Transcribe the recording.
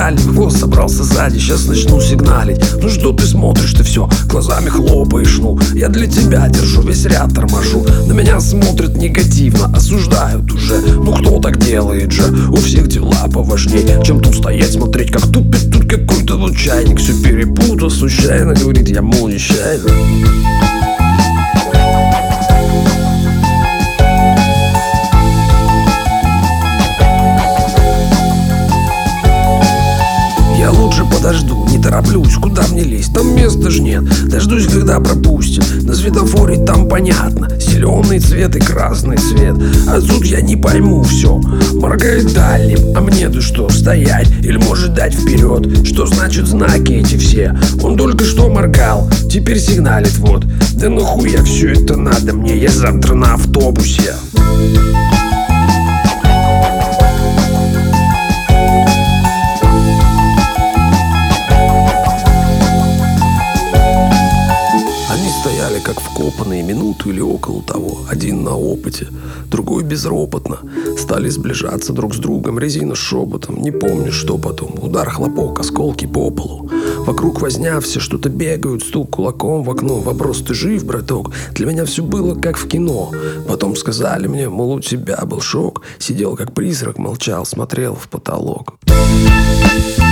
дальний хвост собрался сзади, сейчас начну сигналить. Ну что ты смотришь, ты все глазами хлопаешь. Ну, я для тебя держу весь ряд, торможу. На меня смотрят негативно, осуждают уже. Ну кто так делает же? У всех дела поважнее, чем тут стоять, смотреть, как тупит тут какой-то вот чайник. Все перепутал случайно, говорит, я мол нечаянно. Подожду, не тороплюсь, куда мне лезть, там места ж нет. Дождусь, когда пропустят. На светофоре там понятно, зеленый цвет и красный цвет. А тут я не пойму все. Моргает дальним, а мне-то что, стоять? Или может дать вперед? Что значит знаки эти все? Он только что моргал, теперь сигналит вот. Да нахуя все это надо мне, я завтра на автобусе. Стояли как вкопанные минуту или около того. Один на опыте, другой безропотно. Стали сближаться друг с другом, резина шепотом. Не помню, что потом. Удар, хлопок, осколки по полу. Вокруг возня, все что-то бегают, стук кулаком в окно. Вопрос: ты жив, браток? Для меня все было как в кино. Потом сказали мне, мол, у тебя был шок. Сидел как призрак, молчал, смотрел в потолок.